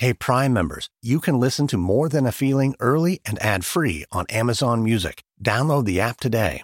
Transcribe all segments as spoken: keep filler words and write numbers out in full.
Hey, Prime members, you can listen to More Than a Feeling early and ad-free on Amazon Music. Download the app today.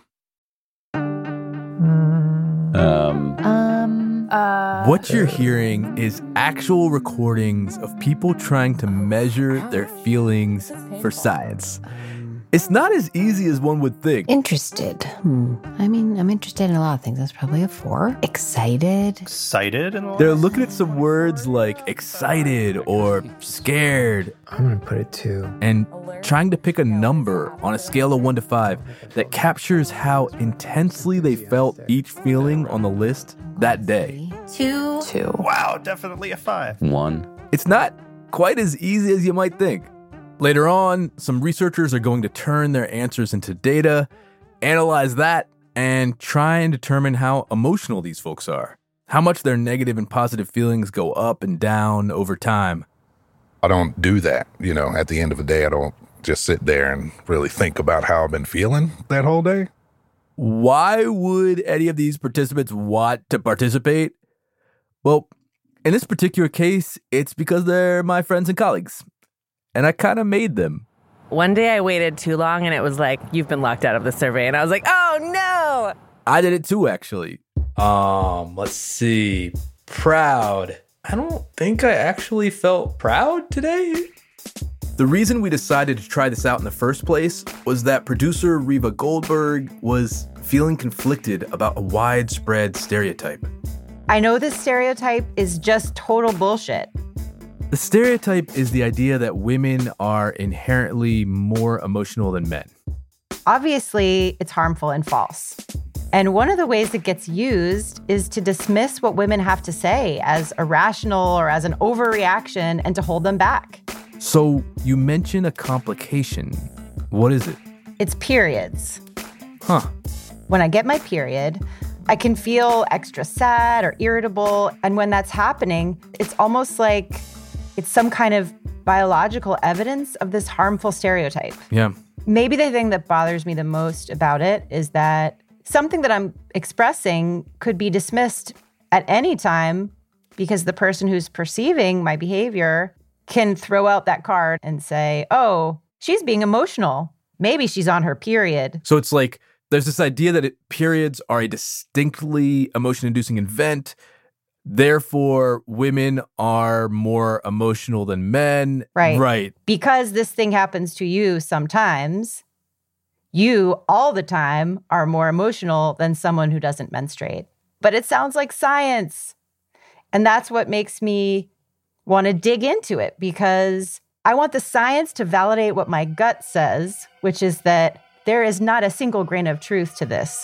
Um, um, uh, what you're hearing is actual recordings of people trying to measure their feelings for science. It's not as easy as one would think. Interested. Hmm. I mean, I'm interested in a lot of things. That's probably a four. Excited. Excited? In They're looking at some words like excited or scared. I'm going to put it two. And trying to pick a number on a scale of one to five that captures how intensely they felt each feeling on the list that day. Two. Two. Wow, definitely a five. One. It's not quite as easy as you might think. Later on, some researchers are going to turn their answers into data, analyze that, and try and determine how emotional these folks are, how much their negative and positive feelings go up and down over time. I don't do that. You know, at the end of the day, I don't just sit there and really think about how I've been feeling that whole day. Why would any of these participants want to participate? Well, in this particular case, it's because they're my friends and colleagues. And I kind of made them. One day I waited too long and it was like, you've been locked out of the survey. And I was like, oh no! I did it too, actually. Um, let's see. Proud. I don't think I actually felt proud today. The reason we decided to try this out in the first place was that producer Reva Goldberg was feeling conflicted about a widespread stereotype. I know this stereotype is just total bullshit. The stereotype is the idea that women are inherently more emotional than men. Obviously, it's harmful and false. And one of the ways it gets used is to dismiss what women have to say as irrational or as an overreaction and to hold them back. So you mention a complication. What is it? It's periods. Huh. When I get my period, I can feel extra sad or irritable. And when that's happening, it's almost like it's some kind of biological evidence of this harmful stereotype. Yeah. Maybe the thing that bothers me the most about it is that something that I'm expressing could be dismissed at any time because the person who's perceiving my behavior can throw out that card and say, oh, she's being emotional. Maybe she's on her period. So it's like there's this idea that it, periods are a distinctly emotion-inducing event. Therefore, women are more emotional than men. Right. Right. Because this thing happens to you sometimes, you all the time are more emotional than someone who doesn't menstruate. But it sounds like science. And that's what makes me want to dig into it, because I want the science to validate what my gut says, which is that there is not a single grain of truth to this.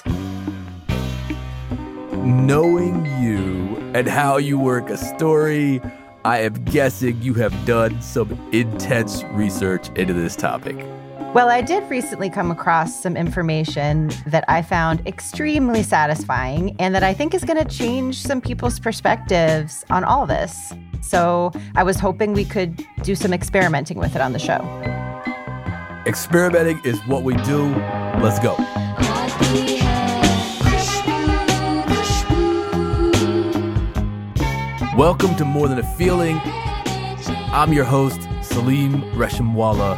Knowing you and how you work a story, I am guessing you have done some intense research into this topic. Well, I did recently come across some information that I found extremely satisfying and that I think is going to change some people's perspectives on all this. So I was hoping we could do some experimenting with it on the show. Experimenting is what we do. Let's go. Welcome to More Than a Feeling. I'm your host, Salim Reshimwala.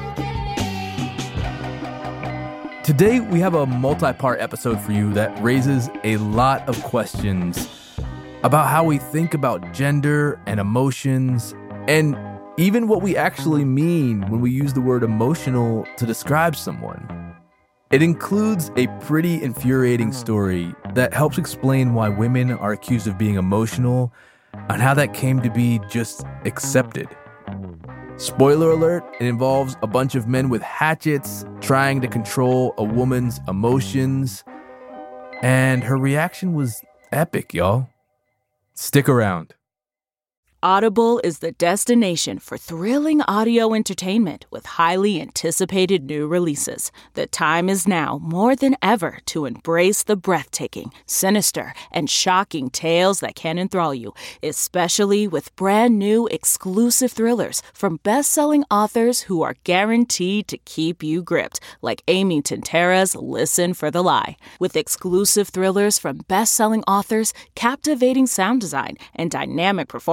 Today, we have a multi-part episode for you that raises a lot of questions about how we think about gender and emotions, and even what we actually mean when we use the word emotional to describe someone. It includes a pretty infuriating story that helps explain why women are accused of being emotional and how that came to be just accepted. Spoiler alert, it involves a bunch of men with hatchets trying to control a woman's emotions. And her reaction was epic, y'all. Stick around. Audible is the destination for thrilling audio entertainment with highly anticipated new releases. The time is now more than ever to embrace the breathtaking, sinister, and shocking tales that can enthrall you, especially with brand new exclusive thrillers from best-selling authors who are guaranteed to keep you gripped, like Amy Tintera's Listen for the Lie. With exclusive thrillers from best-selling authors, captivating sound design, and dynamic performances,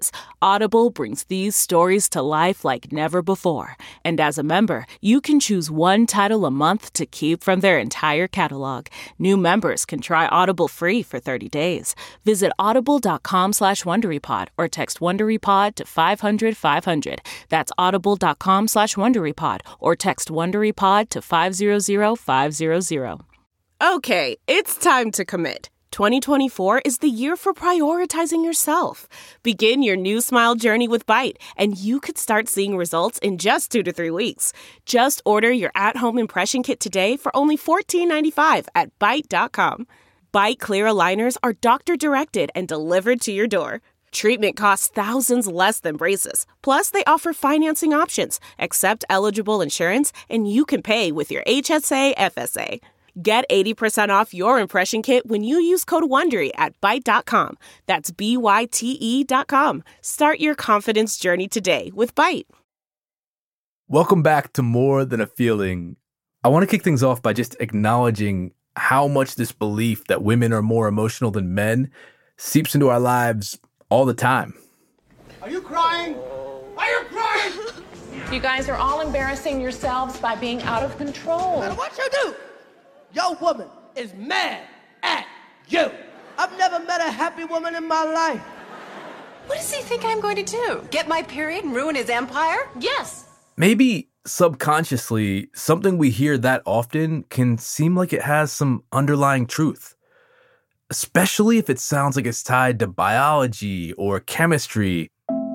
releases, Audible brings these stories to life like never before. And as a member, you can choose one title a month to keep from their entire catalog. New members can try Audible free for thirty days. Visit audible.com slash WonderyPod or text WonderyPod to five hundred five hundred. That's audible.com slash WonderyPod or text WonderyPod to five hundred five hundred. Okay, it's time to commit. twenty twenty-four is the year for prioritizing yourself. Begin your new smile journey with Byte, and you could start seeing results in just two to three weeks. Just order your at-home impression kit today for only fourteen ninety-five at byte dot com. Byte clear aligners are doctor-directed and delivered to your door. Treatment costs thousands less than braces. Plus, they offer financing options, accept eligible insurance, and you can pay with your H S A F S A. Get eighty percent off your impression kit when you use code WONDERY at byte dot com. That's B Y T E dot com. Start your confidence journey today with Byte. Welcome back to More Than a Feeling. I want to kick things off by just acknowledging how much this belief that women are more emotional than men seeps into our lives all the time. Are you crying? Are you crying? You guys are all embarrassing yourselves by being out of control. No matter what you do, your woman is mad at you. I've never met a happy woman in my life. What does he think I'm going to do? Get my period and ruin his empire? Yes. Maybe subconsciously, something we hear that often can seem like it has some underlying truth, especially if it sounds like it's tied to biology or chemistry.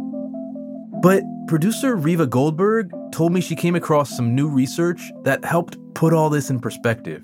But producer Riva Goldberg told me she came across some new research that helped put all this in perspective.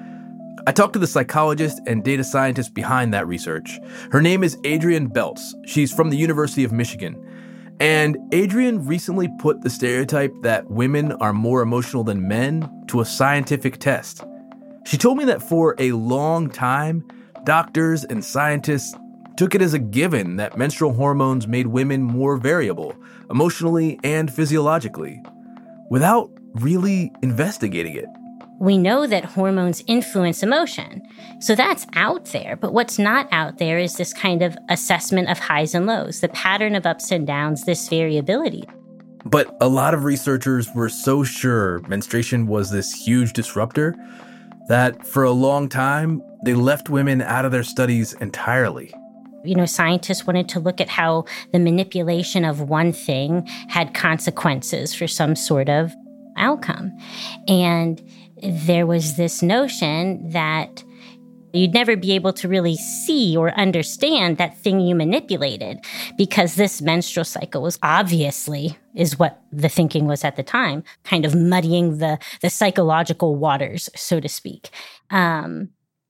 I talked to the psychologist and data scientist behind that research. Her name is Adrienne Beltz. She's from the University of Michigan. And Adrienne recently put the stereotype that women are more emotional than men to a scientific test. She told me that for a long time, doctors and scientists took it as a given that menstrual hormones made women more variable, emotionally and physiologically, without really investigating it. We know that hormones influence emotion, so that's out there. But what's not out there is this kind of assessment of highs and lows, the pattern of ups and downs, this variability. But a lot of researchers were so sure menstruation was this huge disruptor that for a long time, they left women out of their studies entirely. You know, scientists wanted to look at how the manipulation of one thing had consequences for some sort of outcome. And there was this notion that you'd never be able to really see or understand that thing you manipulated because this menstrual cycle was obviously, is what the thinking was at the time, kind of muddying the, the psychological waters, so to speak. Um,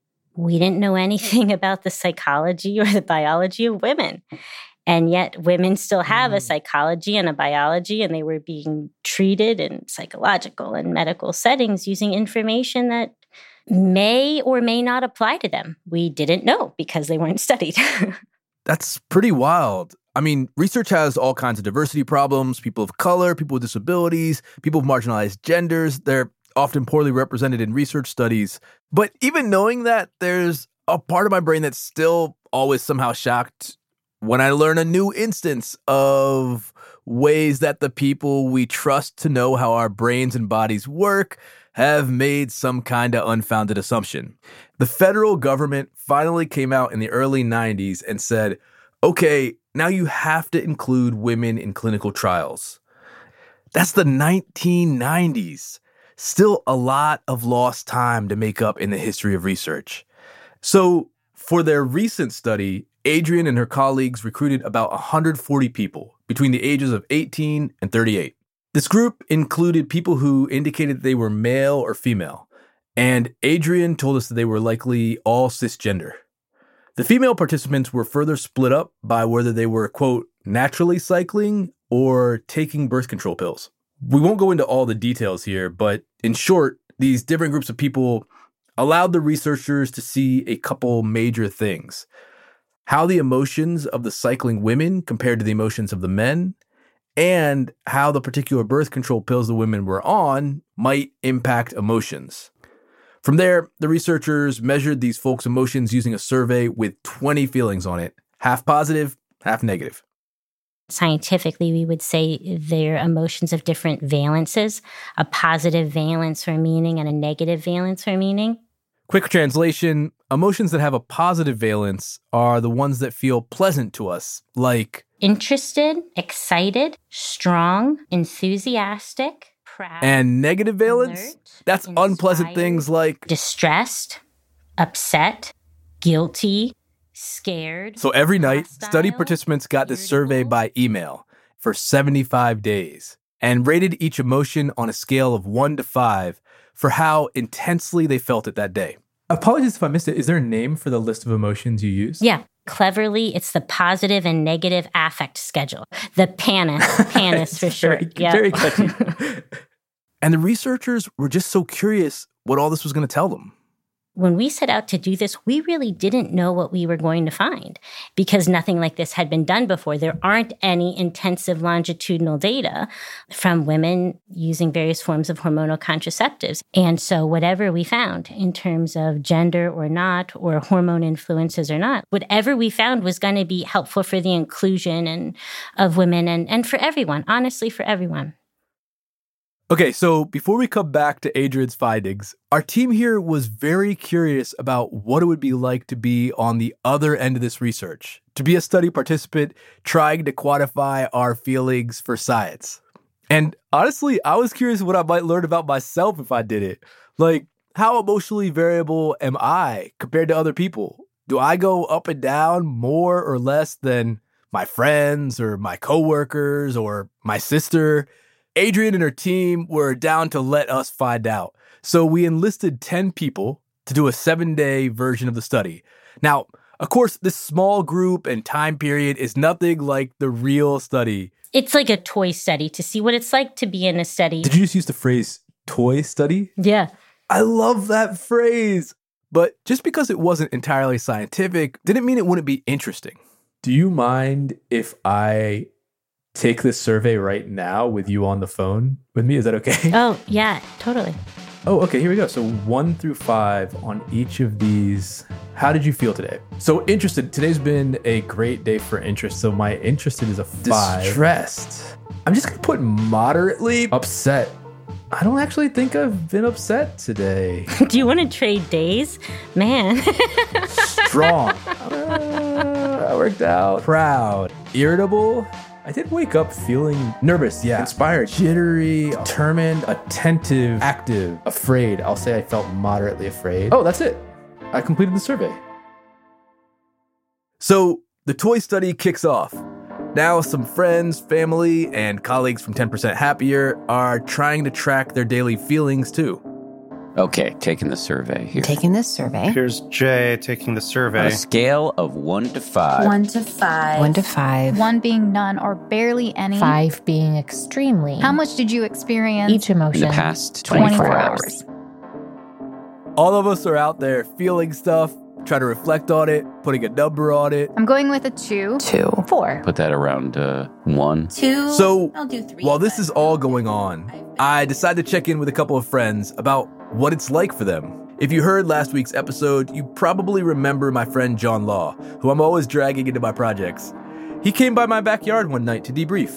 we didn't know anything about the psychology or the biology of women. And yet women still have a psychology and a biology, and they were being treated in psychological and medical settings using information that may or may not apply to them. We didn't know because they weren't studied. That's pretty wild. I mean, research has all kinds of diversity problems, people of color, people with disabilities, people of marginalized genders. They're often poorly represented in research studies. But even knowing that, there's a part of my brain that's still always somehow shocked when I learn a new instance of ways that the people we trust to know how our brains and bodies work have made some kind of unfounded assumption. The federal government finally came out in the early nineties and said, okay, now you have to include women in clinical trials. That's the nineteen nineties. Still a lot of lost time to make up in the history of research. So for their recent study, Adrienne and her colleagues recruited about one hundred forty people between the ages of eighteen and thirty-eight. This group included people who indicated they were male or female, and Adrienne told us that they were likely all cisgender. The female participants were further split up by whether they were, quote, naturally cycling or taking birth control pills. We won't go into all the details here, but in short, these different groups of people allowed the researchers to see a couple major things. How the emotions of the cycling women compared to the emotions of the men, and how the particular birth control pills the women were on might impact emotions. From there, the researchers measured these folks' emotions using a survey with twenty feelings on it, half positive, half negative. Scientifically, we would say they're emotions of different valences, a positive valence for meaning and a negative valence for meaning. Quick translation, emotions that have a positive valence are the ones that feel pleasant to us, like interested, excited, strong, enthusiastic, proud. And negative valence? Alert, that's inspired, unpleasant things like distressed, upset, guilty, scared. So every night, hostile, study participants got this survey by email for seventy-five days and rated each emotion on a scale of one to five for how intensely they felt it that day. Apologies if I missed it. Is there a name for the list of emotions you use? Yeah. Cleverly, it's the positive and negative affect schedule. The PANAS. PANAS for short. Very, yep. very catchy. And the researchers were just so curious what all this was going to tell them. When we set out to do this, we really didn't know what we were going to find because nothing like this had been done before. There aren't any intensive longitudinal data from women using various forms of hormonal contraceptives. And so whatever we found in terms of gender or not, or hormone influences or not, whatever we found was going to be helpful for the inclusion and of women and, and for everyone, honestly, for everyone. Okay, so before we come back to Adrian's findings, our team here was very curious about what it would be like to be on the other end of this research, to be a study participant trying to quantify our feelings for science. And honestly, I was curious what I might learn about myself if I did it. Like, how emotionally variable am I compared to other people? Do I go up and down more or less than my friends or my coworkers or my sister? Adrian and her team were down to let us find out. So we enlisted ten people to do a seven-day version of the study. Now, of course, this small group and time period is nothing like the real study. It's like a toy study to see what it's like to be in a study. Did you just use the phrase toy study? Yeah. I love that phrase. But just because it wasn't entirely scientific didn't mean it wouldn't be interesting. Do you mind if I take this survey right now with you on the phone with me? Is that okay? Oh, yeah, totally. Oh, okay, here we go. So one through five on each of these. How did you feel today? So interested. Today's been a great day for interest. So my interested is a five. Distressed. I'm just going to put moderately upset. I don't actually think I've been upset today. Do you want to trade days? Man. Strong. uh, I worked out. Proud. Irritable. I did wake up feeling nervous, yeah. Inspired, jittery, determined, attentive, active, afraid. I'll say I felt moderately afraid. Oh, that's it. I completed the survey. So the toy study kicks off. Now some friends, family, and colleagues from ten percent Happier are trying to track their daily feelings too. Okay, taking the survey here. Taking this survey. Here's Jay taking the survey. On a scale of one to five. One to five. One to five. One being none or barely any. Five being extremely. How much did you experience? Each emotion. In the past twenty-four, twenty-four hours. hours. All of us are out there feeling stuff, trying to reflect on it, putting a number on it. I'm going with a two. Two. Four. Put that around uh, one. Two. So I'll do three. while this is all going on, I decided to check in with a couple of friends about what it's like for them. If you heard last week's episode, you probably remember my friend John Law, who I'm always dragging into my projects. He came by my backyard one night to debrief.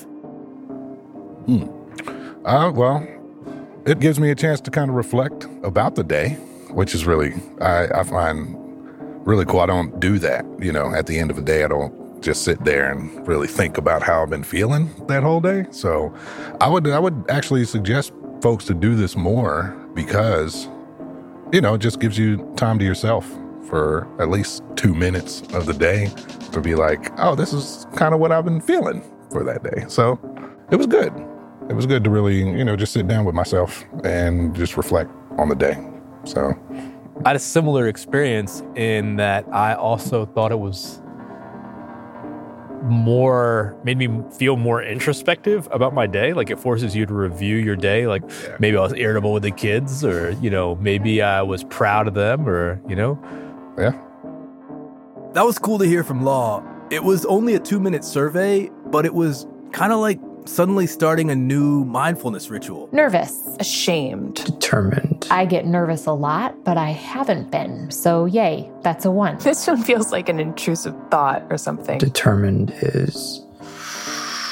Hmm. Uh, well, it gives me a chance to kind of reflect about the day, which is really, I, I find really cool. I don't do that, you know, at the end of the day. I don't just sit there and really think about how I've been feeling that whole day. So I would, I would actually suggest folks to do this more because, you know, it just gives you time to yourself for at least two minutes of the day to be like, oh, this is kind of what I've been feeling for that day. So it was good. It was good to really, you know, just sit down with myself and just reflect on the day. So I had a similar experience in that I also thought it was more, made me feel more introspective about my day. Like it forces you to review your day. Like yeah. maybe I was irritable with the kids, or, you know, maybe I was proud of them, or, you know. Yeah. That was cool to hear from Law. It was only a two minute survey, but it was kind of like suddenly starting a new mindfulness ritual. Nervous. Ashamed. Determined. I get nervous a lot, but I haven't been. So yay, that's a one. This one feels like an intrusive thought or something. Determined is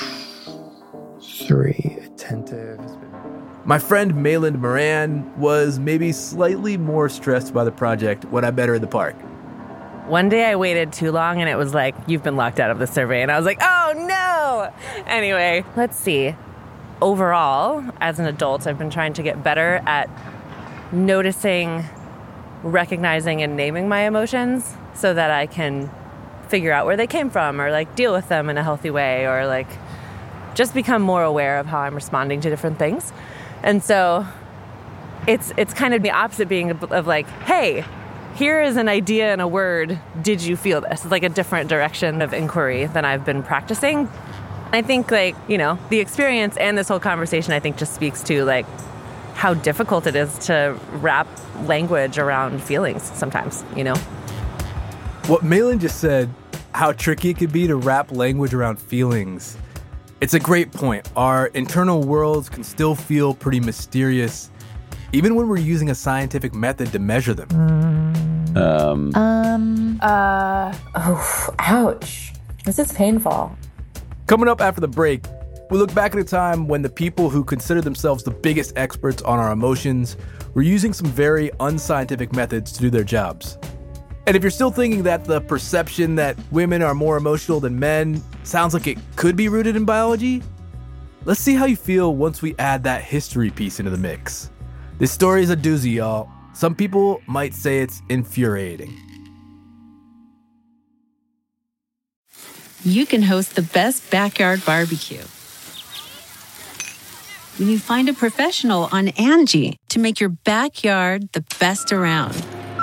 Three, attentive. My friend Mayland Moran was maybe slightly more stressed by the project when I met her in the park. One day I waited too long and it was like, you've been locked out of the survey. And I was like, oh no! Anyway, let's see. Overall, as an adult, I've been trying to get better at noticing, recognizing, and naming my emotions so that I can figure out where they came from or like deal with them in a healthy way or like just become more aware of how I'm responding to different things. And so it's it's kind of the opposite being of, of like, hey, here is an idea and a word. Did you feel this? It's like a different direction of inquiry than I've been practicing. I think like, you know, the experience and this whole conversation, I think just speaks to like how difficult it is to wrap language around feelings sometimes, you know? What Mayland just said, how tricky it could be to wrap language around feelings. It's a great point. Our internal worlds can still feel pretty mysterious, even when we're using a scientific method to measure them. Um. Um. Uh. Oh, ouch. This is painful. Coming up after the break, we look back at a time when the people who consider themselves the biggest experts on our emotions were using some very unscientific methods to do their jobs. And if you're still thinking that the perception that women are more emotional than men sounds like it could be rooted in biology, let's see how you feel once we add that history piece into the mix. This story is a doozy, y'all. Some people might say it's infuriating. You can host the best backyard barbecue when you find a professional on Angie to make your backyard the best around.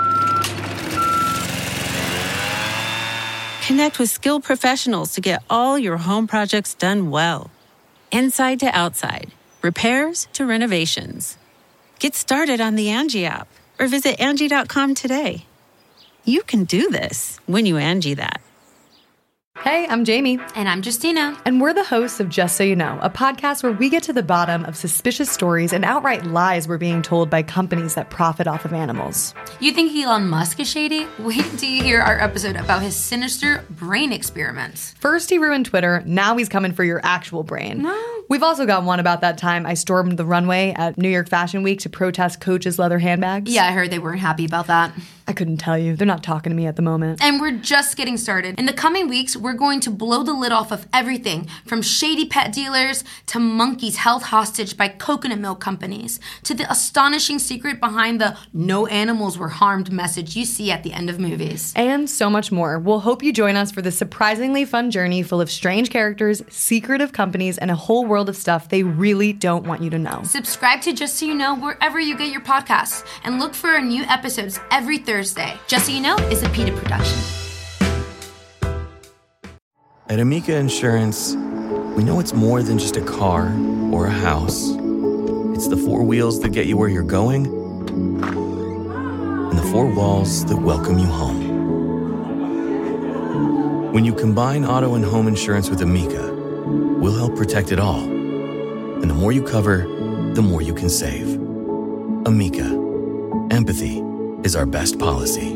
Connect with skilled professionals to get all your home projects done well. Inside to outside, repairs to renovations. Get started on the Angie app or visit Angie dot com today. You can do this when you Angie that. Hey, I'm Jamie. And I'm Justina. And we're the hosts of Just So You Know, a podcast where we get to the bottom of suspicious stories and outright lies we're being told by companies that profit off of animals. You think Elon Musk is shady? Wait until you hear our episode about his sinister brain experiments. First he ruined Twitter, now he's coming for your actual brain. No. We've also got one about that time I stormed the runway at New York Fashion Week to protest Coach's leather handbags. Yeah, I heard they weren't happy about that. I couldn't tell you. They're not talking to me at the moment. And we're just getting started. In the coming weeks, we're going to blow the lid off of everything from shady pet dealers to monkeys held hostage by coconut milk companies to the astonishing secret behind the no animals were harmed message you see at the end of movies. And so much more. We'll hope you join us for this surprisingly fun journey full of strange characters, secretive companies, and a whole world of stuff they really don't want you to know. Subscribe to Just So You Know wherever you get your podcasts and look for our new episodes every Thursday. Just So You Know is a PETA production. At Amica Insurance, we know it's more than just a car or a house. It's the four wheels that get you where you're going and the four walls that welcome you home. When you combine auto and home insurance with Amica, we'll help protect it all. And the more you cover, the more you can save. Amica. Empathy is our best policy.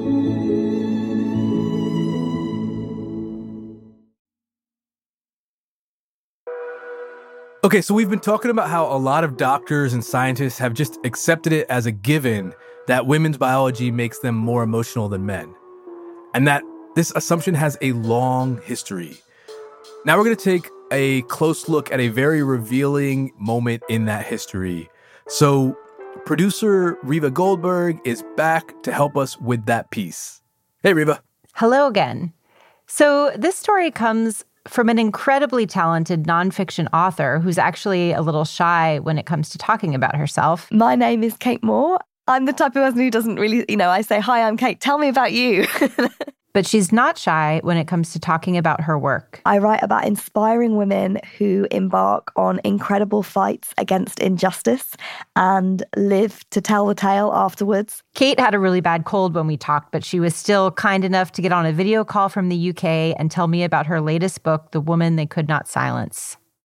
Okay, so we've been talking about how a lot of doctors and scientists have just accepted it as a given that women's biology makes them more emotional than men. And that this assumption has a long history. Now we're going to take a close look at a very revealing moment in that history. So producer Reva Goldberg is back to help us with that piece. Hey, Reva. Hello again. So this story comes from an incredibly talented nonfiction author who's actually a little shy when it comes to talking about herself. My name is Kate Moore. I'm the type of person who doesn't really, you know, I say, hi, I'm Kate. Tell me about you. But she's not shy when it comes to talking about her work. I write about inspiring women who embark on incredible fights against injustice and live to tell the tale afterwards. Kate had a really bad cold when we talked, but she was still kind enough to get on a video call from the U K and tell me about her latest book, The Woman They Could Not Silence.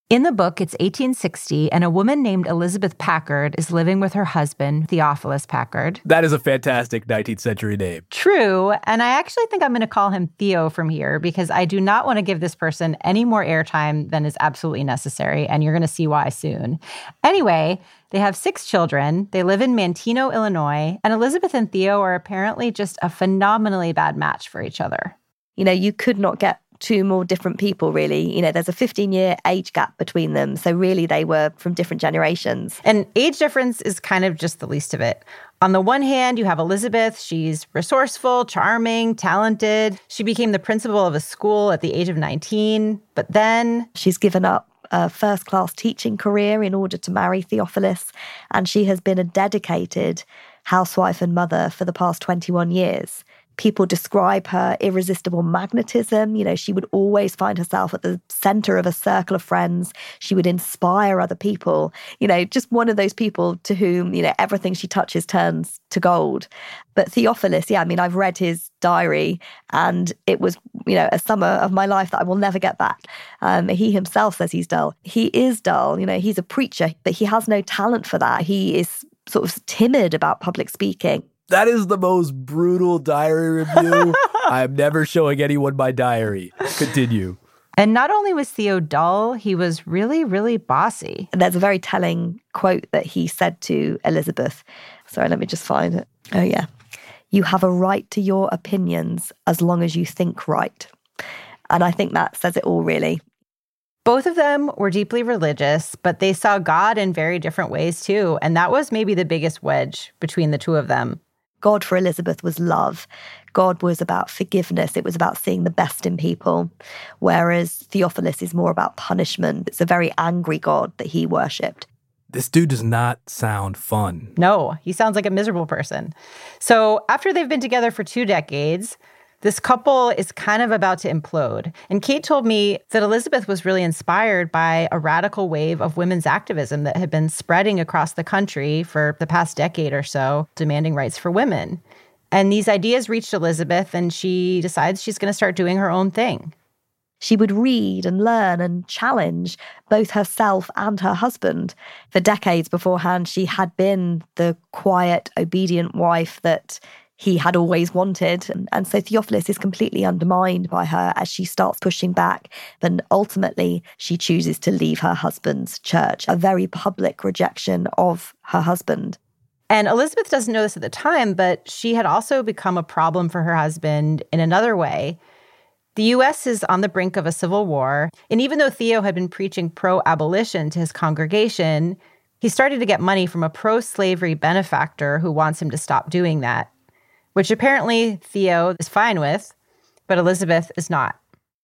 In the book, it's eighteen sixty, and a woman named Elizabeth Packard is living with her husband, Theophilus Packard. That is a fantastic nineteenth century name. True, and I actually think I'm going to call him Theo from here because I do not want to give this person any more airtime than is absolutely necessary, and you're going to see why soon. Anyway, they have six children. They live in Manteno, Illinois, and Elizabeth and Theo are apparently just a phenomenally bad match for each other. You know, you could not get two more different people, really. You know, there's a fifteen-year age gap between them. So really, they were from different generations. And age difference is kind of just the least of it. On the one hand, you have Elizabeth. She's resourceful, charming, talented. She became the principal of a school at the age of nineteen. But then she's given up a first-class teaching career in order to marry Theophilus. And she has been a dedicated housewife and mother for the past twenty-one years. People describe her irresistible magnetism. You know, she would always find herself at the center of a circle of friends. She would inspire other people. You know, just one of those people to whom, you know, everything she touches turns to gold. But Theophilus, yeah, I mean, I've read his diary and it was, you know, a summer of my life that I will never get back. Um, he himself says he's dull. He is dull. You know, he's a preacher, but he has no talent for that. He is sort of timid about public speaking. That is the most brutal diary review. I'm never showing anyone my diary. Continue. And not only was Theo dull, he was really, really bossy. And there's a very telling quote that he said to Elizabeth. Sorry, let me just find it. Oh, yeah. You have a right to your opinions as long as you think right. And I think that says it all, really. Both of them were deeply religious, but they saw God in very different ways, too. And that was maybe the biggest wedge between the two of them. God for Elizabeth was love. God was about forgiveness. It was about seeing the best in people. Whereas Theophilus is more about punishment. It's a very angry God that he worshipped. This dude does not sound fun. No, he sounds like a miserable person. So after they've been together for two decades, this couple is kind of about to implode. And Kate told me that Elizabeth was really inspired by a radical wave of women's activism that had been spreading across the country for the past decade or so, demanding rights for women. And these ideas reached Elizabeth, and she decides she's going to start doing her own thing. She would read and learn and challenge both herself and her husband. For decades beforehand, she had been the quiet, obedient wife that he had always wanted. And, and so Theophilus is completely undermined by her as she starts pushing back. And ultimately, she chooses to leave her husband's church, a very public rejection of her husband. And Elizabeth doesn't know this at the time, but she had also become a problem for her husband in another way. The U S is on the brink of a civil war. And even though Theo had been preaching pro-abolition to his congregation, he started to get money from a pro-slavery benefactor who wants him to stop doing that, which apparently Theo is fine with, but Elizabeth is not.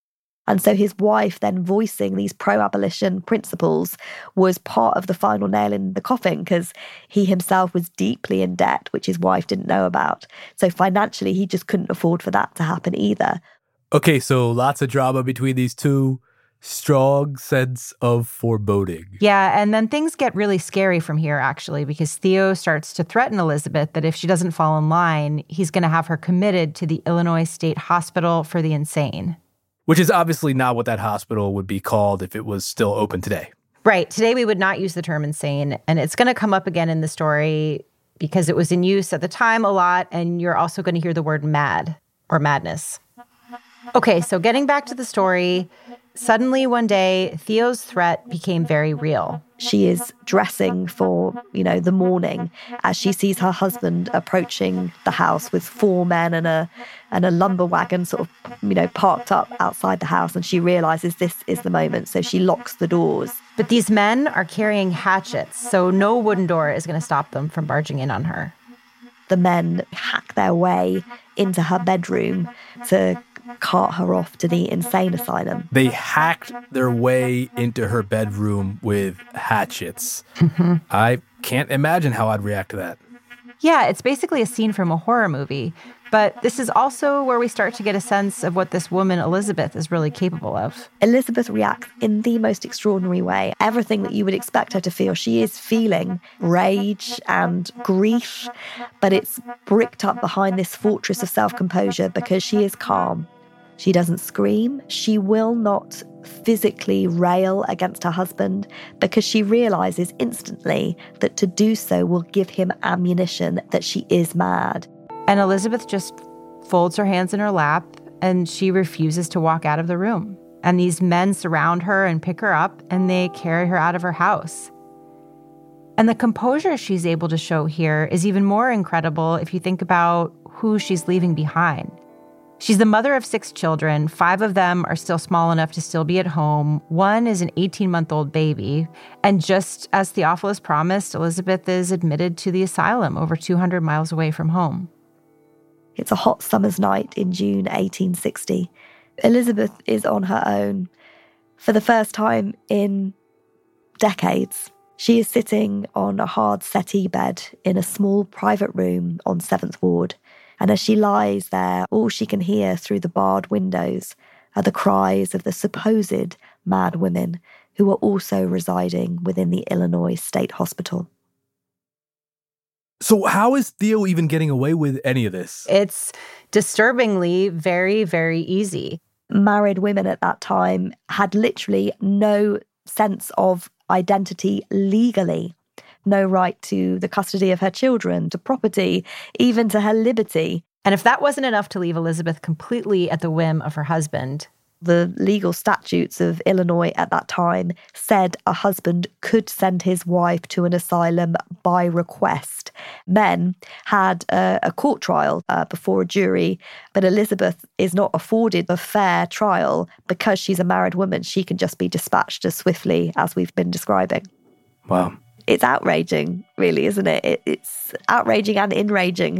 And so his wife then voicing these pro-abolition principles was part of the final nail in the coffin because he himself was deeply in debt, which his wife didn't know about. So financially, he just couldn't afford for that to happen either. Okay, so lots of drama between these two. Strong sense of foreboding. Yeah, and then things get really scary from here, actually, because Theo starts to threaten Elizabeth that if she doesn't fall in line, he's going to have her committed to the Illinois State Hospital for the Insane. Which is obviously not what that hospital would be called if it was still open today. Right. Today, we would not use the term insane, and it's going to come up again in the story because it was in use at the time a lot, and you're also going to hear the word mad or madness. Okay, so getting back to the story, suddenly one day, Theo's threat became very real. She is dressing for, you know, the morning as she sees her husband approaching the house with four men and a and a lumber wagon sort of, you know, parked up outside the house. And she realizes this is the moment. So she locks the doors. But these men are carrying hatchets, so no wooden door is going to stop them from barging in on her. The men hack their way into her bedroom to cart her off to the insane asylum. They hacked their way into her bedroom with hatchets. I can't imagine how I'd react to that. Yeah, it's basically a scene from a horror movie. But this is also where we start to get a sense of what this woman, Elizabeth, is really capable of. Elizabeth reacts in the most extraordinary way. Everything that you would expect her to feel. She is feeling rage and grief, but it's bricked up behind this fortress of self-composure because she is calm. She doesn't scream. She will not physically rail against her husband because she realizes instantly that to do so will give him ammunition that she is mad. And Elizabeth just folds her hands in her lap and she refuses to walk out of the room. And these men surround her and pick her up and they carry her out of her house. And the composure she's able to show here is even more incredible if you think about who she's leaving behind. She's the mother of six children. Five of them are still small enough to still be at home. One is an eighteen-month-old baby. And just as Theophilus promised, Elizabeth is admitted to the asylum over two hundred miles away from home. It's a hot summer's night in June eighteen sixty. Elizabeth is on her own. For the first time in decades, she is sitting on a hard settee bed in a small private room on seventh Ward. And as she lies there, all she can hear through the barred windows are the cries of the supposed mad women who are also residing within the Illinois State Hospital. So how is Theo even getting away with any of this? It's disturbingly very, very easy. Married women at that time had literally no sense of identity legally. No right to the custody of her children, to property, even to her liberty. And if that wasn't enough to leave Elizabeth completely at the whim of her husband, the legal statutes of Illinois at that time said a husband could send his wife to an asylum by request. Men had a, a court trial uh, before a jury, but Elizabeth is not afforded a fair trial because she's a married woman. She can just be dispatched as swiftly as we've been describing. Wow. It's outraging, really, isn't it? it? It's outraging and enraging.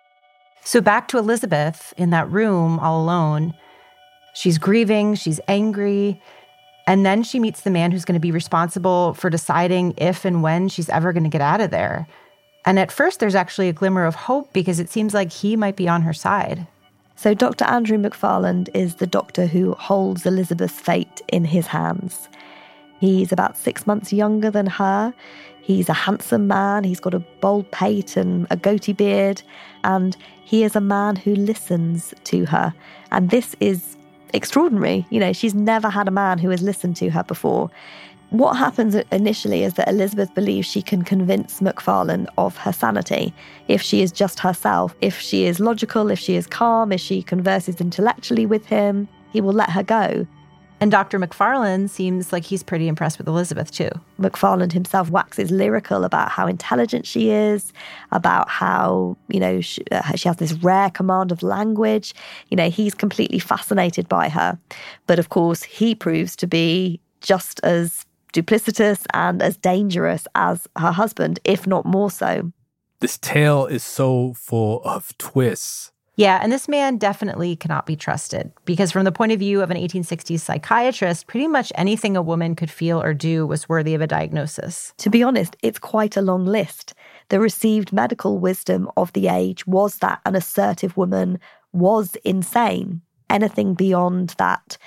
So back to Elizabeth in that room all alone. She's grieving, she's angry, and then she meets the man who's going to be responsible for deciding if and when she's ever going to get out of there. And at first, there's actually a glimmer of hope because it seems like he might be on her side. So Doctor Andrew McFarland is the doctor who holds Elizabeth's fate in his hands. He's about six months younger than her. He's a handsome man. He's got a bold pate and a goatee beard. And he is a man who listens to her. And this is extraordinary. You know, she's never had a man who has listened to her before. What happens initially is that Elizabeth believes she can convince McFarland of her sanity if she is just herself, if she is logical, if she is calm, if she converses intellectually with him, he will let her go. And Doctor McFarland seems like he's pretty impressed with Elizabeth, too. McFarland himself waxes lyrical about how intelligent she is, about how, you know, she, uh, she has this rare command of language. You know, he's completely fascinated by her. But of course, he proves to be just as duplicitous and as dangerous as her husband, if not more so. This tale is so full of twists. Yeah, and this man definitely cannot be trusted because from the point of view of an eighteen sixties psychiatrist, pretty much anything a woman could feel or do was worthy of a diagnosis. To be honest, it's quite a long list. The received medical wisdom of the age was that an assertive woman was insane. Anything beyond that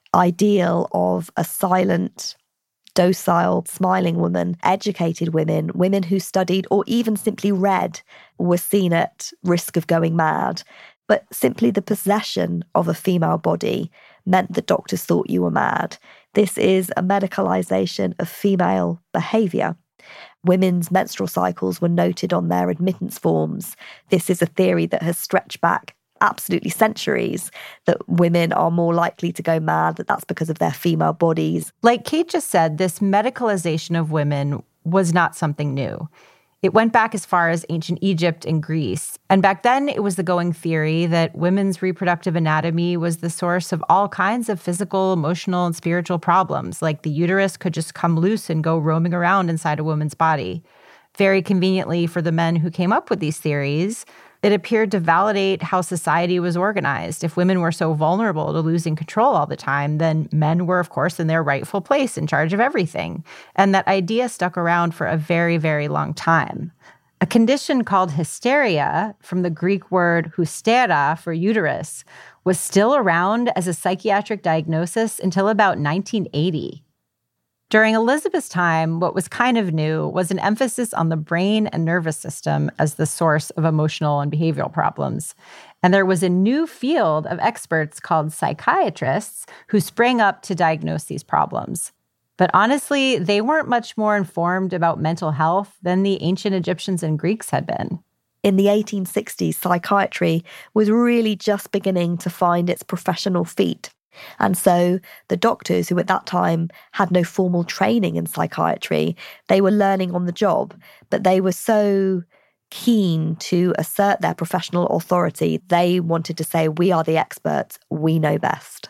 ideal of a silent, docile, smiling woman, educated women, women who studied or even simply read were seen at risk of going mad. But simply the possession of a female body meant that doctors thought you were mad. This is a medicalization of female behavior. Women's menstrual cycles were noted on their admittance forms. This is a theory that has stretched back absolutely centuries, that women are more likely to go mad, that that's because of their female bodies. Like Kate just said, this medicalization of women was not something new. It went back as far as ancient Egypt and Greece. And back then, it was the going theory that women's reproductive anatomy was the source of all kinds of physical, emotional, and spiritual problems, like the uterus could just come loose and go roaming around inside a woman's body. Very conveniently for the men who came up with these theories, it appeared to validate how society was organized. If women were so vulnerable to losing control all the time, then men were, of course, in their rightful place in charge of everything. And that idea stuck around for a very, very long time. A condition called hysteria, from the Greek word hystera for uterus, was still around as a psychiatric diagnosis until about nineteen eighty. During Elizabeth's time, what was kind of new was an emphasis on the brain and nervous system as the source of emotional and behavioral problems. And there was a new field of experts called psychiatrists who sprang up to diagnose these problems. But honestly, they weren't much more informed about mental health than the ancient Egyptians and Greeks had been. In the eighteen sixties, psychiatry was really just beginning to find its professional feet. And so the doctors, who at that time had no formal training in psychiatry, they were learning on the job, but they were so keen to assert their professional authority. They wanted to say, we are the experts, we know best.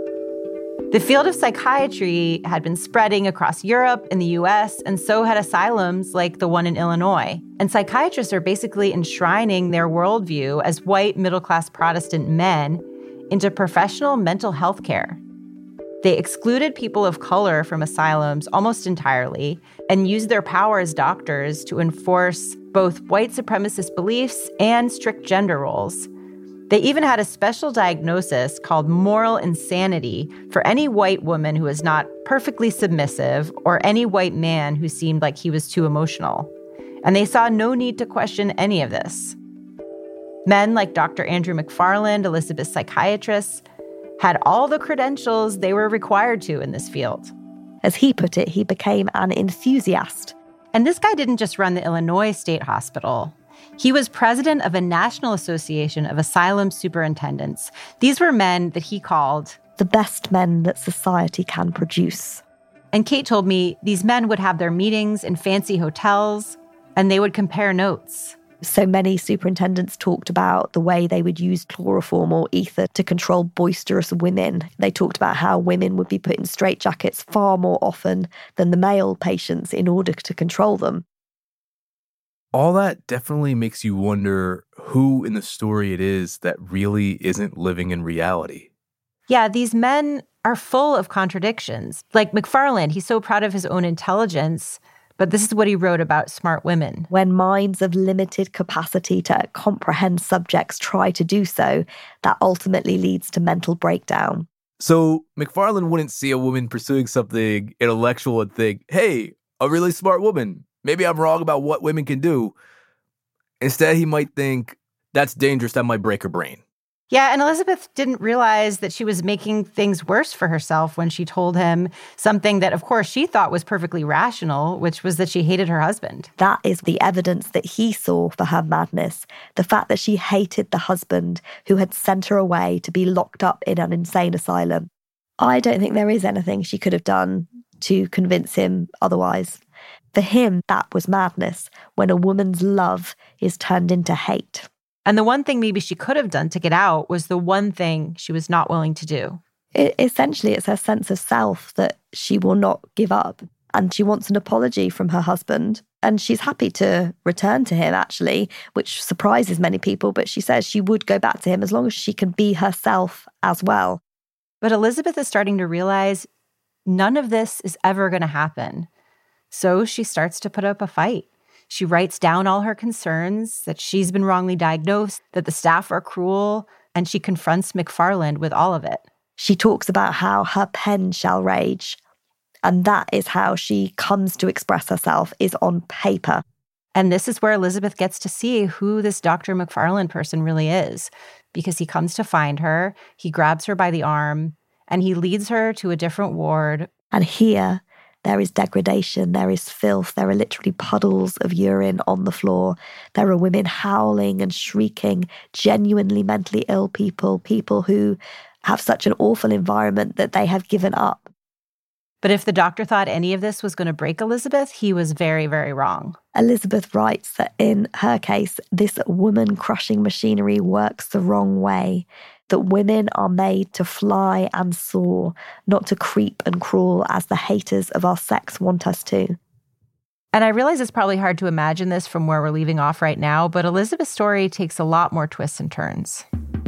The field of psychiatry had been spreading across Europe and the U S, and so had asylums like the one in Illinois. And psychiatrists are basically enshrining their worldview as white middle-class Protestant men into professional mental health care. They excluded people of color from asylums almost entirely and used their power as doctors to enforce both white supremacist beliefs and strict gender roles. They even had a special diagnosis called moral insanity for any white woman who was not perfectly submissive or any white man who seemed like he was too emotional. And they saw no need to question any of this. Men like Doctor Andrew McFarland, Elizabeth's psychiatrist, had all the credentials they were required to in this field. As he put it, he became an enthusiast. And this guy didn't just run the Illinois State Hospital. He was president of a National Association of Asylum Superintendents. These were men that he called the best men that society can produce. And Kate told me these men would have their meetings in fancy hotels, and they would compare notes. So many superintendents talked about the way they would use chloroform or ether to control boisterous women. They talked about how women would be put in straitjackets far more often than the male patients in order to control them. All that definitely makes you wonder who in the story it is that really isn't living in reality. Yeah, these men are full of contradictions. Like McFarland, he's so proud of his own intelligence, but this is what he wrote about smart women. When minds of limited capacity to comprehend subjects try to do so, that ultimately leads to mental breakdown. So McFarland wouldn't see a woman pursuing something intellectual and think, hey, a really smart woman. Maybe I'm wrong about what women can do. Instead, he might think, that's dangerous, that might break her brain. Yeah, and Elizabeth didn't realize that she was making things worse for herself when she told him something that, of course, she thought was perfectly rational, which was that she hated her husband. That is the evidence that he saw for her madness. The fact that she hated the husband who had sent her away to be locked up in an insane asylum. I don't think there is anything she could have done to convince him otherwise. For him, that was madness, when a woman's love is turned into hate. And the one thing maybe she could have done to get out was the one thing she was not willing to do. It, essentially, it's her sense of self that she will not give up. And she wants an apology from her husband. And she's happy to return to him, actually, which surprises many people. But she says she would go back to him as long as she can be herself as well. But Elizabeth is starting to realize none of this is ever going to happen. So she starts to put up a fight. She writes down all her concerns, that she's been wrongly diagnosed, that the staff are cruel, and she confronts McFarland with all of it. She talks about how her pen shall rage, and that is how she comes to express herself, is on paper. And this is where Elizabeth gets to see who this Doctor McFarland person really is, because he comes to find her, he grabs her by the arm, and he leads her to a different ward. And here, there is degradation, there is filth, there are literally puddles of urine on the floor. There are women howling and shrieking, genuinely mentally ill people, people who have such an awful environment that they have given up. But if the doctor thought any of this was going to break Elizabeth, he was very, very wrong. Elizabeth writes that in her case, this woman-crushing machinery works the wrong way, that women are made to fly and soar, not to creep and crawl as the haters of our sex want us to. And I realize it's probably hard to imagine this from where we're leaving off right now, but Elizabeth's story takes a lot more twists and turns.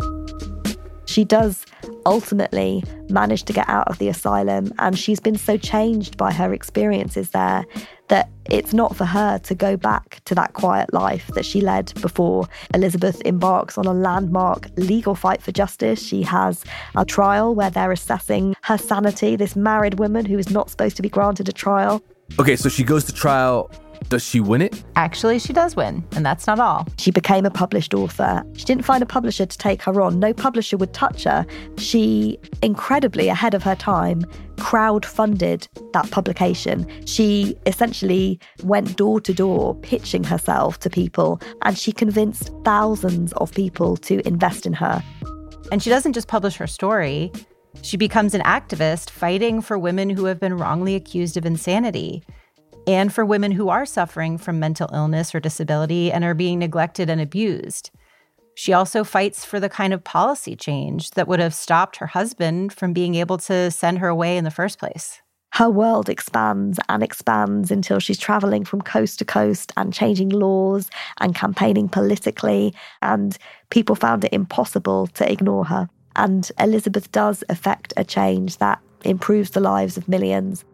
She does ultimately manage to get out of the asylum, and she's been so changed by her experiences there that it's not for her to go back to that quiet life that she led before Elizabeth embarks on a landmark legal fight for justice. She has a trial where they're assessing her sanity, this married woman who is not supposed to be granted a trial. Okay, so she goes to trial. Does she win it? Actually, she does win, and that's not all. She became a published author. She didn't find a publisher to take her on. No publisher would touch her. She, incredibly ahead of her time, crowdfunded that publication. She essentially went door to door pitching herself to people, and she convinced thousands of people to invest in her. And she doesn't just publish her story. She becomes an activist fighting for women who have been wrongly accused of insanity, and for women who are suffering from mental illness or disability and are being neglected and abused. She also fights for the kind of policy change that would have stopped her husband from being able to send her away in the first place. Her world expands and expands until she's traveling from coast to coast and changing laws and campaigning politically, and people found it impossible to ignore her. And Elizabeth does effect a change that improves the lives of millions.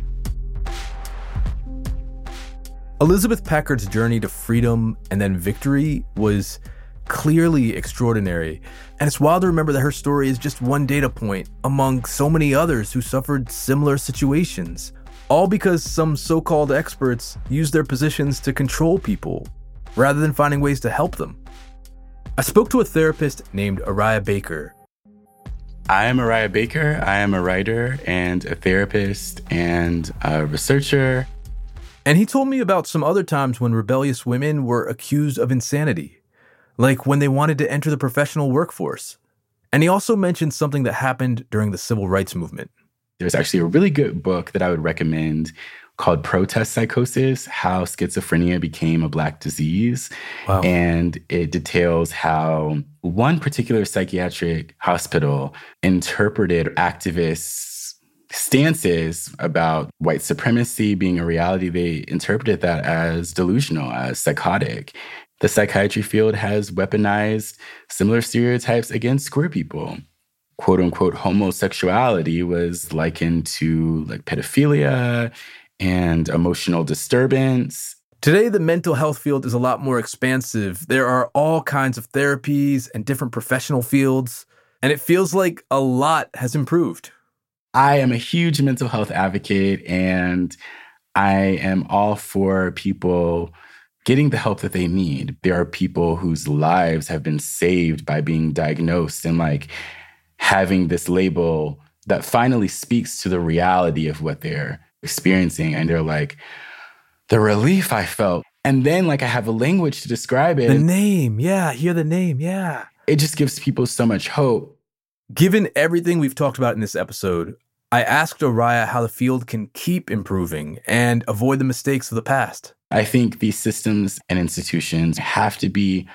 Elizabeth Packard's journey to freedom and then victory was clearly extraordinary. And it's wild to remember that her story is just one data point among so many others who suffered similar situations, all because some so-called experts used their positions to control people rather than finding ways to help them. I spoke to a therapist named Araya Baker. I am Araya Baker. I am a writer and a therapist and a researcher. And he told me about some other times when rebellious women were accused of insanity, like when they wanted to enter the professional workforce. And he also mentioned something that happened during the civil rights movement. There's actually a really good book that I would recommend called Protest Psychosis: How Schizophrenia Became a Black Disease. Wow. And it details how one particular psychiatric hospital interpreted activists' stances about white supremacy being a reality. They interpreted that as delusional, as psychotic. The psychiatry field has weaponized similar stereotypes against queer people. Quote unquote homosexuality was likened to like pedophilia and emotional disturbance. Today, the mental health field is a lot more expansive. There are all kinds of therapies and different professional fields, and it feels like a lot has improved. I am a huge mental health advocate, and I am all for people getting the help that they need. There are people whose lives have been saved by being diagnosed and like having this label that finally speaks to the reality of what they're experiencing. And they're like, the relief I felt. And then like I have a language to describe it. The name, yeah, hear the name, yeah. It just gives people so much hope. Given everything we've talked about in this episode, I asked Araya how the field can keep improving and avoid the mistakes of the past. I think these systems and institutions have to be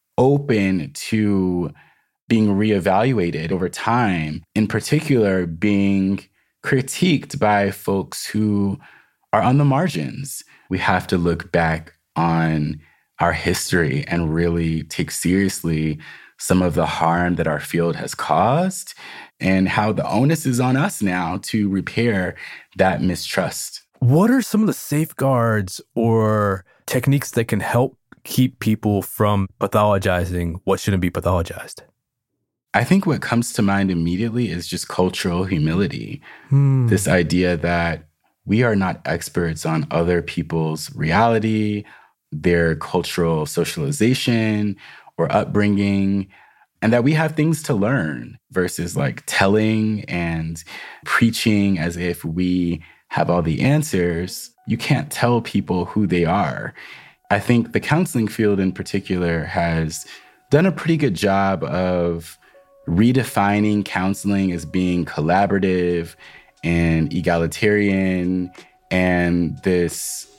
open to being reevaluated over time, in particular being critiqued by folks who are on the margins. We have to look back on our history and really take seriously some of the harm that our field has caused and how the onus is on us now to repair that mistrust. What are some of the safeguards or techniques that can help keep people from pathologizing what shouldn't be pathologized? I think what comes to mind immediately is just cultural humility. Hmm. This idea that we are not experts on other people's reality, their cultural socialization or upbringing, and that we have things to learn versus like telling and preaching as if we have all the answers. You can't tell people who they are. I think the counseling field in particular has done a pretty good job of redefining counseling as being collaborative and egalitarian and this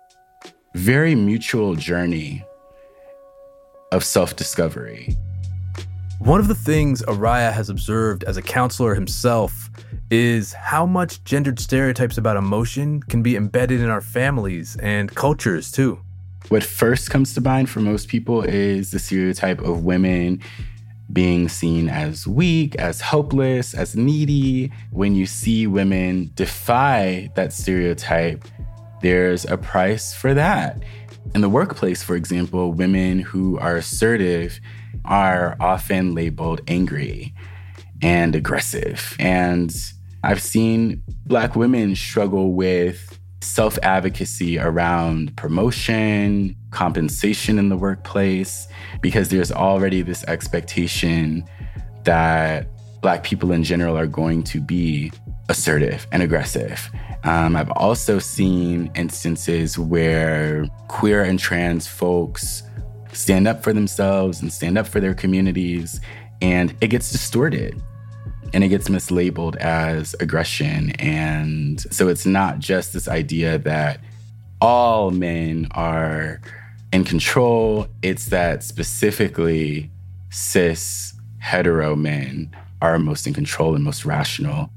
very mutual journey of self-discovery. One of the things Araya has observed as a counselor himself is how much gendered stereotypes about emotion can be embedded in our families and cultures too. What first comes to mind for most people is the stereotype of women being seen as weak, as hopeless, as needy. When you see women defy that stereotype, there's a price for that. In the workplace, for example, women who are assertive are often labeled angry and aggressive. And I've seen Black women struggle with self-advocacy around promotion, compensation in the workplace, because there's already this expectation that Black people in general are going to be assertive and aggressive. Um, I've also seen instances where queer and trans folks stand up for themselves and stand up for their communities, and it gets distorted and it gets mislabeled as aggression. And so it's not just this idea that all men are in control, it's that specifically cis hetero men are most in control and most rational.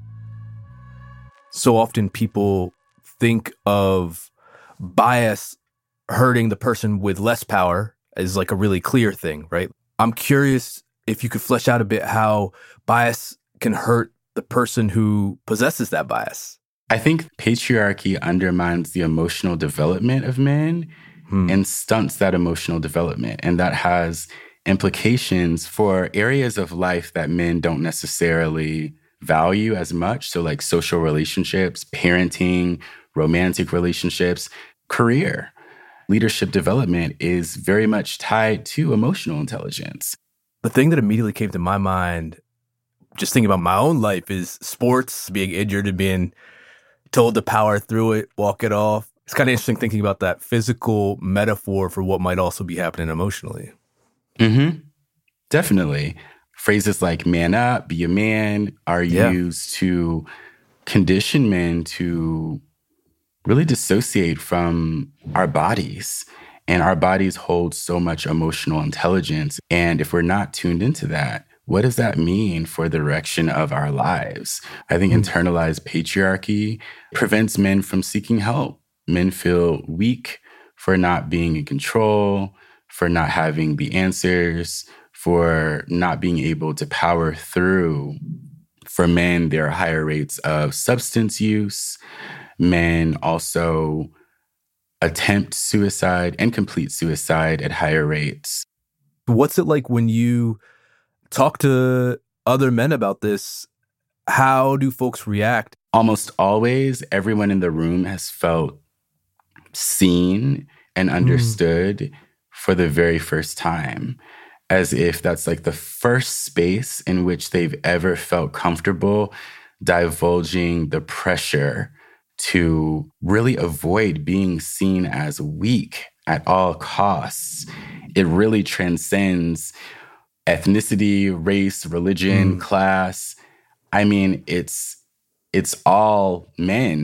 So often people think of bias hurting the person with less power as like a really clear thing, right? I'm curious if you could flesh out a bit how bias can hurt the person who possesses that bias. I think patriarchy undermines the emotional development of men hmm. and stunts that emotional development. And that has implications for areas of life that men don't necessarily value as much. So like social relationships, parenting, romantic relationships, career. Leadership development is very much tied to emotional intelligence. The thing that immediately came to my mind, just thinking about my own life, is sports, being injured and being told to power through it, walk it off. It's kind of interesting thinking about that physical metaphor for what might also be happening emotionally. Mm-hmm. Definitely. Phrases like man up, be a man are yeah. used to condition men to really dissociate from our bodies. And our bodies hold so much emotional intelligence. And if we're not tuned into that, what does that mean for the direction of our lives? I think mm-hmm. internalized patriarchy prevents men from seeking help. Men feel weak for not being in control, for not having the answers, for not being able to power through. For men, there are higher rates of substance use. Men also attempt suicide and complete suicide at higher rates. What's it like when you talk to other men about this? How do folks react? Almost always, everyone in the room has felt seen and understood mm. for the very first time, as if that's like the first space in which they've ever felt comfortable divulging the pressure to really avoid being seen as weak at all costs. It really transcends ethnicity, race, religion, mm. class. I mean, it's it's all men.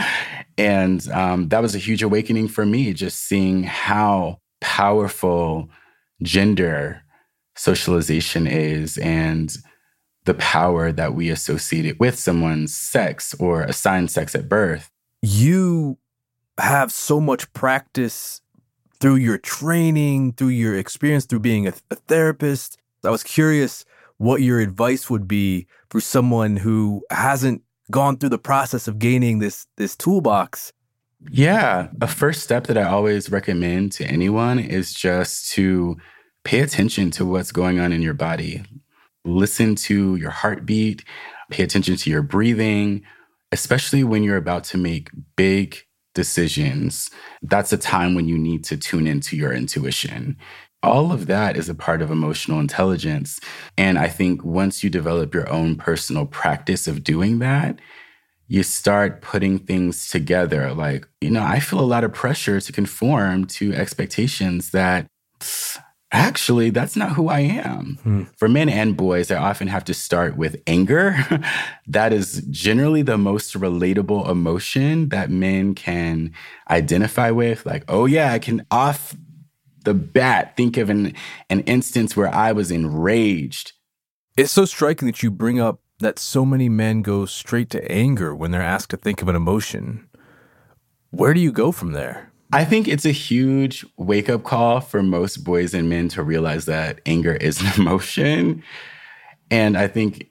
And um, that was a huge awakening for me, just seeing how powerful gender socialization is and the power that we associate it with someone's sex or assigned sex at birth. You have so much practice through your training, through your experience, through being a, a therapist. I was curious what your advice would be for someone who hasn't gone through the process of gaining this this toolbox. Yeah, a first step that I always recommend to anyone is just to pay attention to what's going on in your body. Listen to your heartbeat, pay attention to your breathing, especially when you're about to make big decisions. That's a time when you need to tune into your intuition. All of that is a part of emotional intelligence. And I think once you develop your own personal practice of doing that, you start putting things together. Like, you know, I feel a lot of pressure to conform to expectations that actually, that's not who I am. Hmm. For men and boys, I often have to start with anger. That is generally the most relatable emotion that men can identify with. Like, oh yeah, I can off the bat think of an, an instance where I was enraged. It's so striking that you bring up that so many men go straight to anger when they're asked to think of an emotion. Where do you go from there? I think it's a huge wake-up call for most boys and men to realize that anger is an emotion. And I think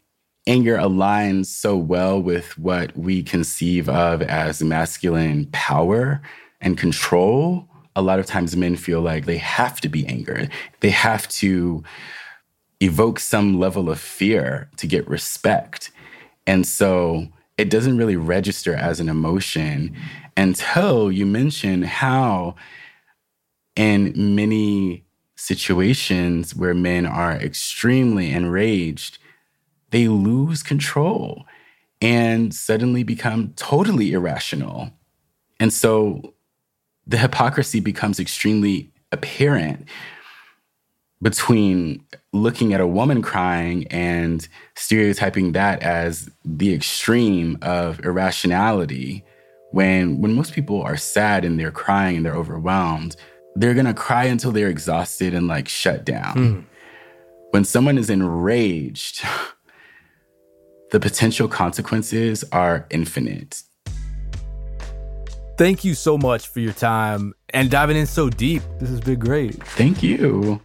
anger aligns so well with what we conceive of as masculine power and control. A lot of times men feel like they have to be angered. They have to evoke some level of fear to get respect. And so it doesn't really register as an emotion until you mention how in many situations where men are extremely enraged, they lose control and suddenly become totally irrational. And so the hypocrisy becomes extremely apparent between looking at a woman crying and stereotyping that as the extreme of irrationality. When, when most people are sad and they're crying and they're overwhelmed, they're going to cry until they're exhausted and like shut down. Mm. When someone is enraged, the potential consequences are infinite. Thank you so much for your time and diving in so deep. This has been great. Thank you.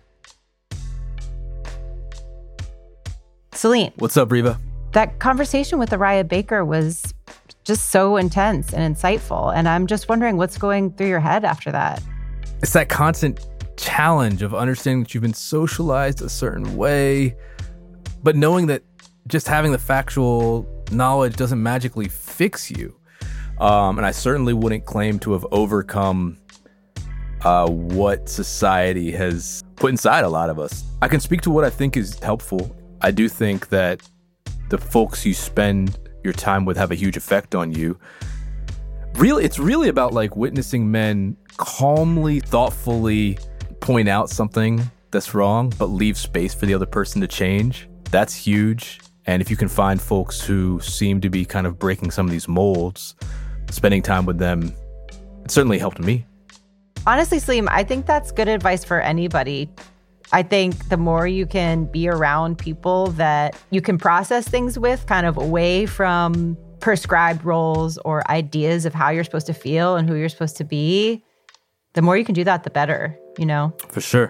Celine. What's up, Reva? That conversation with Araya Baker was just so intense and insightful. And I'm just wondering what's going through your head after that. It's that constant challenge of understanding that you've been socialized a certain way, but knowing that just having the factual knowledge doesn't magically fix you. Um, and I certainly wouldn't claim to have overcome uh, what society has put inside a lot of us. I can speak to what I think is helpful. I do think that the folks you spend your time with have a huge effect on you. Really, it's really about like witnessing men calmly, thoughtfully point out something that's wrong, but leave space for the other person to change. That's huge. And if you can find folks who seem to be kind of breaking some of these molds, spending time with them, it certainly helped me. Honestly, Salim, I think that's good advice for anybody. I think the more you can be around people that you can process things with, kind of away from prescribed roles or ideas of how you're supposed to feel and who you're supposed to be, the more you can do that, the better, you know? For sure.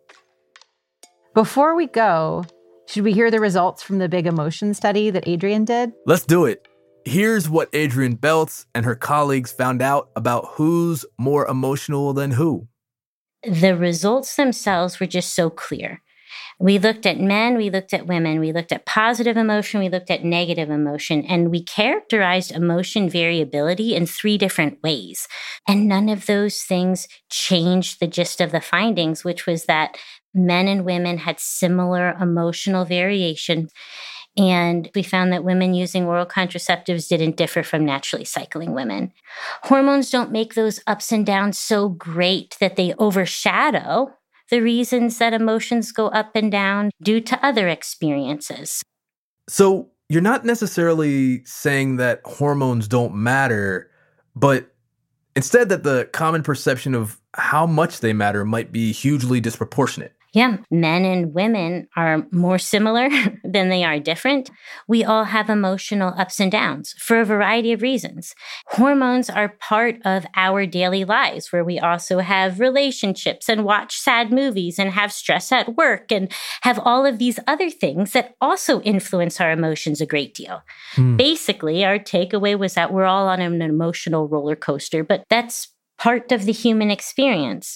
Before we go, should we hear the results from the big emotion study that Adrienne did? Let's do it. Here's what Adrienne Beltz and her colleagues found out about who's more emotional than who. The results themselves were just so clear. We looked at men, we looked at women, we looked at positive emotion, we looked at negative emotion, and we characterized emotion variability in three different ways. And none of those things changed the gist of the findings, which was that men and women had similar emotional variation. And we found that women using oral contraceptives didn't differ from naturally cycling women. Hormones don't make those ups and downs so great that they overshadow the reasons that emotions go up and down due to other experiences. So you're not necessarily saying that hormones don't matter, but instead that the common perception of how much they matter might be hugely disproportionate. Yeah, men and women are more similar than they are different. We all have emotional ups and downs for a variety of reasons. Hormones are part of our daily lives, where we also have relationships and watch sad movies and have stress at work and have all of these other things that also influence our emotions a great deal. Hmm. Basically, our takeaway was that we're all on an emotional roller coaster, but that's part of the human experience.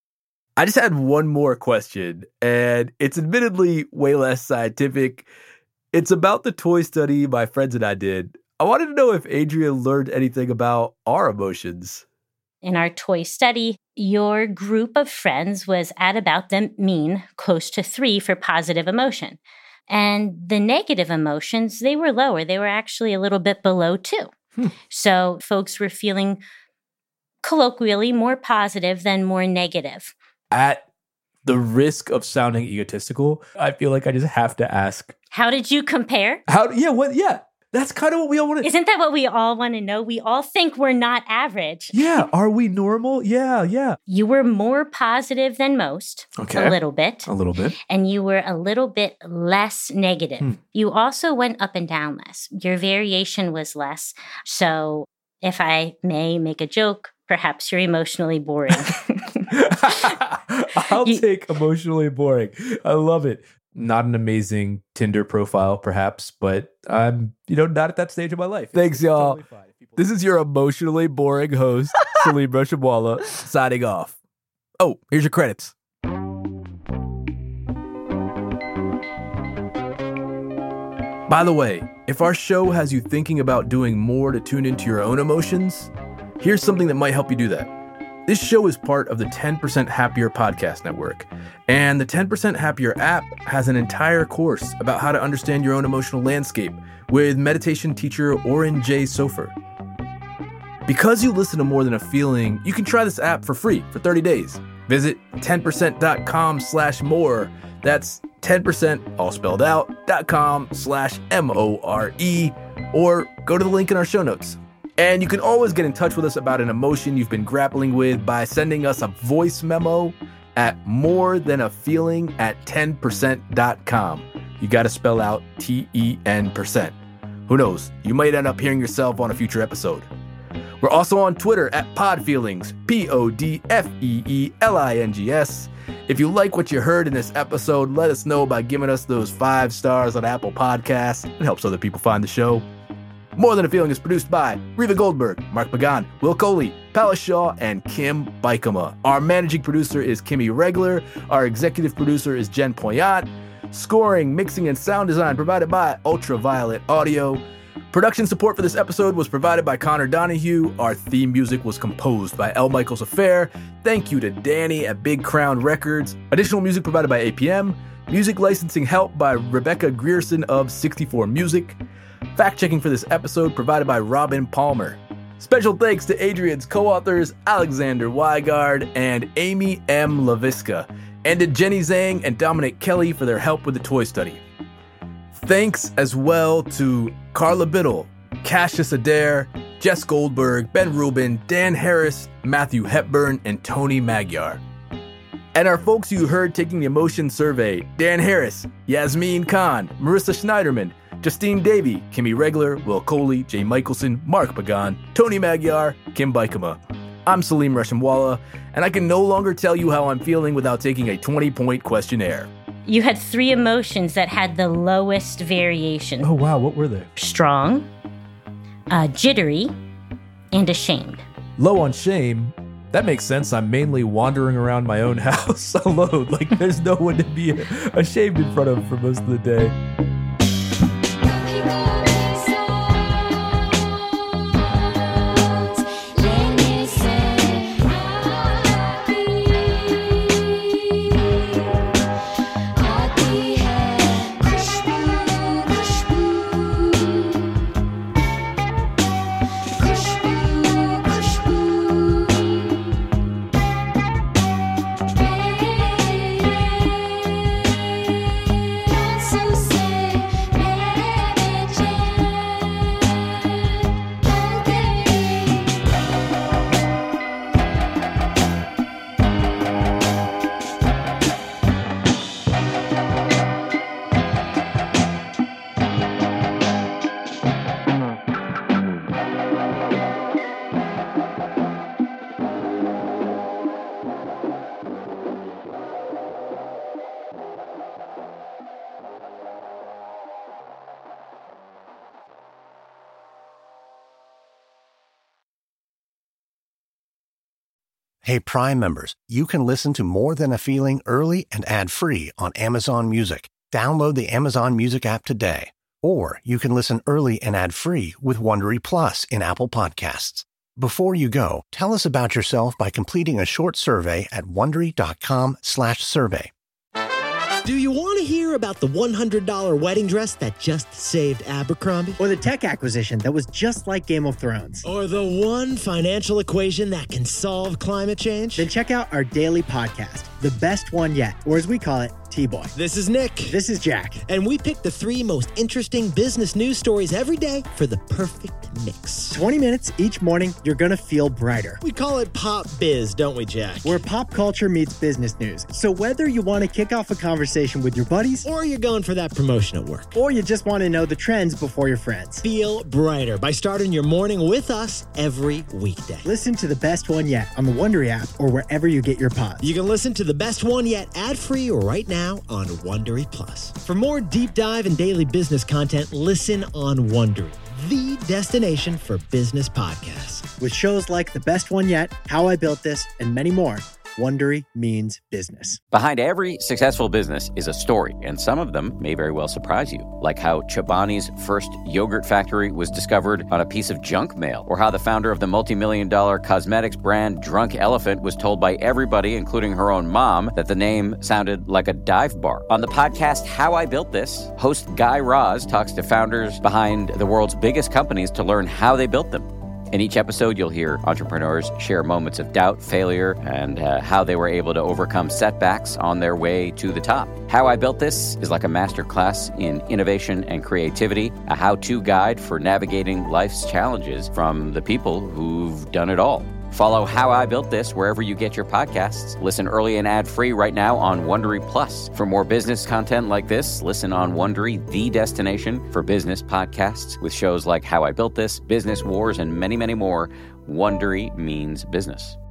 I just had one more question, and it's admittedly way less scientific. It's about the toy study my friends and I did. I wanted to know if Adrienne learned anything about our emotions. In our toy study, your group of friends was at about the mean, close to three for positive emotion. And the negative emotions, they were lower. They were actually a little bit below two. Hmm. So folks were feeling colloquially more positive than more negative. At the risk of sounding egotistical, I feel like I just have to ask. How did you compare? How? Yeah, what? Yeah, that's kind of what we all want to. Isn't that what we all want to know? We all think we're not average. Yeah, are we normal? Yeah, yeah. You were more positive than most. Okay. A little bit. A little bit. And you were a little bit less negative. Hmm. You also went up and down less. Your variation was less. So if I may make a joke, perhaps you're emotionally boring. I'll you, take emotionally boring. I love it. Not an amazing Tinder profile, perhaps, but I'm, you know, not at that stage of my life. Thanks, y'all. This is your emotionally boring host, Salim Reshamwala, signing off. Oh, here's your credits. By the way, if our show has you thinking about doing more to tune into your own emotions, here's something that might help you do that. This show is part of the ten percent Happier podcast network, and the ten percent Happier app has an entire course about how to understand your own emotional landscape with meditation teacher Oren J. Sofer. Because you listen to More Than a Feeling, you can try this app for free for thirty days. Visit ten percent dot com slash more. That's ten percent, all spelled out, dot com slash M O R E, or go to the link in our show notes. And you can always get in touch with us about an emotion you've been grappling with by sending us a voice memo at more than a feeling at ten percent dot com. You got to spell out T E N percent. Who knows? You might end up hearing yourself on a future episode. We're also on Twitter at Podfeelings, P O D F E E L I N G S. If you like what you heard in this episode, let us know by giving us those five stars on Apple Podcasts. It helps other people find the show. More Than a Feeling is produced by Reva Goldberg, Mark Pagan, Will Coley, Palace Shaw, and Kim Bikema. Our managing producer is Kimmy Regler. Our executive producer is Jen Poyat. Scoring, mixing, and sound design provided by Ultraviolet Audio. Production support for this episode was provided by Connor Donahue. Our theme music was composed by L. Michaels Affair. Thank you to Danny at Big Crown Records. Additional music provided by A P M. Music licensing help by Rebecca Grierson of sixty-four Music. Fact-checking for this episode provided by Robin Palmer. Special thanks to Adrian's co-authors Alexander Weigard and Amy M. LaVisca, and to Jenny Zhang and Dominic Kelly for their help with the toy study. Thanks as well to Carla Biddle, Cassius Adair, Jess Goldberg, Ben Rubin, Dan Harris, Matthew Hepburn, and Tony Magyar. And our folks you heard taking the emotion survey: Dan Harris, Yasmin Khan, Marissa Schneiderman, Justine Davey, Kimmy Regler, Will Coley, Jay Michelson, Mark Pagan, Tony Magyar, Kim Bikema. I'm Salim Reshamwala, and I can no longer tell you how I'm feeling without taking a twenty-point questionnaire. You had three emotions that had the lowest variation. Oh, wow. What were they? Strong, uh, jittery, and ashamed. Low on shame. That makes sense. I'm mainly wandering around my own house alone. Like, there's no one to be ashamed in front of for most of the day. Hey, Prime members, you can listen to More Than a Feeling early and ad-free on Amazon Music. Download the Amazon Music app today. Or you can listen early and ad-free with Wondery Plus in Apple Podcasts. Before you go, tell us about yourself by completing a short survey at Wondery.com slash survey. Do you want to hear about the one hundred dollars wedding dress that just saved Abercrombie? Or the tech acquisition that was just like Game of Thrones? Or the one financial equation that can solve climate change? Then check out our daily podcast, The Best One Yet, or as we call it, T-Boy. This is Nick. This is Jack. And we pick the three most interesting business news stories every day for the perfect mix. twenty minutes each morning, you're going to feel brighter. We call it Pop Biz, don't we, Jack? Where pop culture meets business news. So whether you want to kick off a conversation with your buddies, or you're going for that promotion at work, or you just want to know the trends before your friends, feel brighter by starting your morning with us every weekday. Listen to The Best One Yet on the Wondery app or wherever you get your pods. You can listen to The Best One Yet ad-free right now now on Wondery Plus. For more deep dive and daily business content, listen on Wondery, the destination for business podcasts. With shows like The Best One Yet, How I Built This, and many more, Wondery means business. Behind every successful business is a story, and some of them may very well surprise you, like how Chobani's first yogurt factory was discovered on a piece of junk mail, or how the founder of the multi-million dollar cosmetics brand Drunk Elephant was told by everybody, including her own mom, that the name sounded like a dive bar. On the podcast How I Built This, host Guy Raz talks to founders behind the world's biggest companies to learn how they built them. In each episode, you'll hear entrepreneurs share moments of doubt, failure, and uh, how they were able to overcome setbacks on their way to the top. How I Built This is like a masterclass in innovation and creativity, a how-to guide for navigating life's challenges from the people who've done it all. Follow How I Built This wherever you get your podcasts. Listen early and ad-free right now on Wondery Plus. For more business content like this, listen on Wondery, the destination for business podcasts, with shows like How I Built This, Business Wars, and many, many more. Wondery means business.